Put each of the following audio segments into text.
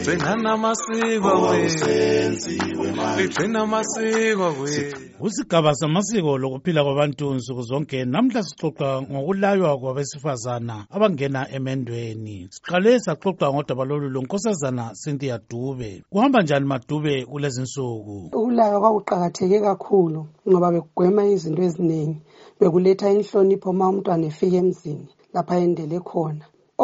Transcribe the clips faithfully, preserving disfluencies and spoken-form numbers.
Usigaba samasiko lokuphila kwabantu nsuku zonke namhla sixoxa ngokulaywa kwabesifazana abangena emendweni. Siqale saxoxa ngodaba lolu lonkosazana Cynthia Dube. Kuhamba njani Madube kulezi nsuku? Ukulaywa kwakuqakatheke kakhulu ngoba bekugwema izinto eziningi. Bekuletha inhlonipho uma umntwana efika emzini lapha endele khona.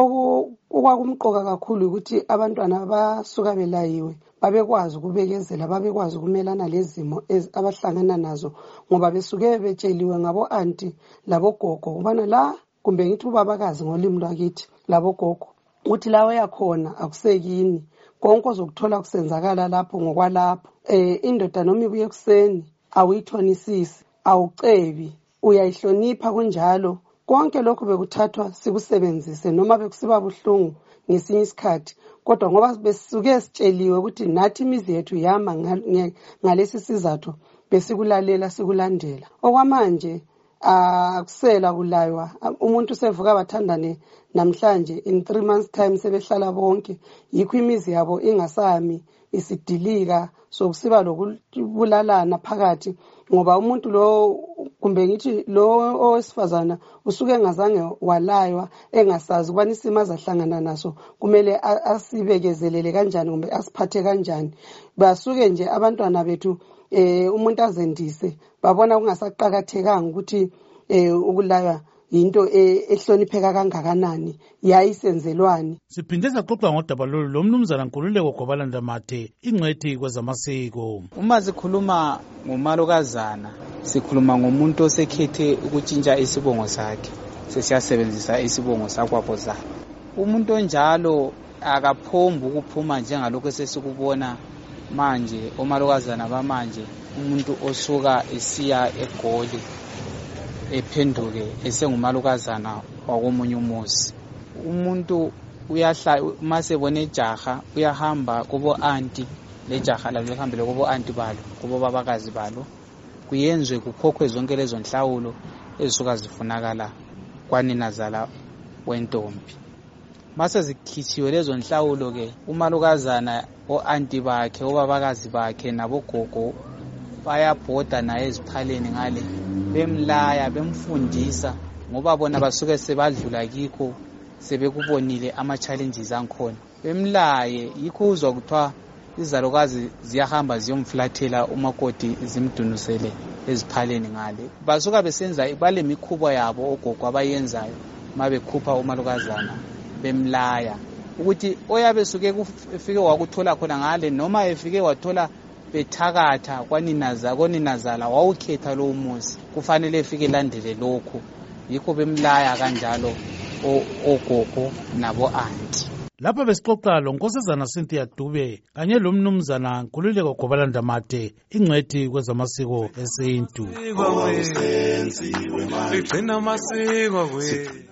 Okwakumqoka kakhulu ukuthi abantwana basuka belayiwe babekwazi ukubekezela, babekwazi ukumelana lezimo abahlangana nazo ngoba besuke betsheliwe ngabo aunty labo gogo ubana la kumbe ngithi ubabakazi ngolimi lwakithi labo gogo uthi lawe yakhona akusekini konke ozokuthola kusenzakala lapho ngokwalapho. Eh indoda noma ibuye kuseni awuyithonisisi, awucebi, uyayihlonipha kunjalo. Konke lokho bekuthathwa sikusebenzise noma bekusiba buhlungu ngesinye isikhathi, kodwa ngoba besuke sitsheliwe ukuthi nathi imizi yethu yama ngalesi sizathu besikulalela sikulandela. Okwamanje akusela kulaywa, umuntu sevuka bathandane namhlanje in three months time sebehlala bonke, yikho imizi yabo ingasami isidilika sokusiba lokubulalana phakathi ngoba umuntu lo kumbe ngithi lo owesifazana usuke engazange walaywa engasazi ukubana isimo azahlangana naso kumele asibekezelele kanjani kumbe asiphathe kanjani. Basuke nje abantwana bethu eh umuntu azendise babona kungasaqhakathekanga ukuthi eh ukulaywa into ehlonipheka kangakanani yayisenzelwani. Siphinde saxoxa ngodaba lolu lomnumzana Nkululeko Gobalandamate ingcwethi kwezamasiko. Uma sikhuluma ngomalokazana sikhuluma ngomuntu osekhethe ukutshintsha isibongo sakhe, sesiyasebenzisa isibongo sakwabozana. Umuntu onjalo akaphombi ukuphuma njengalokho sesikubona manje omalokazana bamanje, umuntu osuka esiya eGoli ephenduke esengumalokazana wakomunye umuzi. Umuntu uyahla masebone ijaha uyahamba kubo aunty, lejaha lalo lihambele kubo aunty balo, kubo babakazi balo, kuyenzwe kukhokhwe zonke lezo nhlawulo ezisuka zifunakala kwaninazala wentombi. Mase zikhithiwe lezo nhlawulo ke umalokazana o-aunty bakhe obabakazi bakhe nabogogo bayabhoda naye eziphaleni ngale bemlaya bemfundisa ngoba bona basuke sebadlula kikho sebekubonile ama challenges ankhona. Bemlaye yikho uzwa kuthiwa izalokazi ziyahamba ziyomflathela umakoti zimdunusele eziphaleni ngale. Basuka besenza bale mikhubo yabo ogogo abayenzayo mabekhupha umalokazana bemlaya ukuthi oyabe suke kufike wakuthola khona ngale noma efike wathola bethakatha kwaninaza koninazala wawukhetha lo umuzi kufanele efike landele lokho. Yikho bemlaya kanjalo ogogo nabo aunty. Lapha besixoxa lonkosazana Cynthia Dube kanye lomnumzana Nkululeko Gobalandamate ingcwethi kwezamasiko esintu.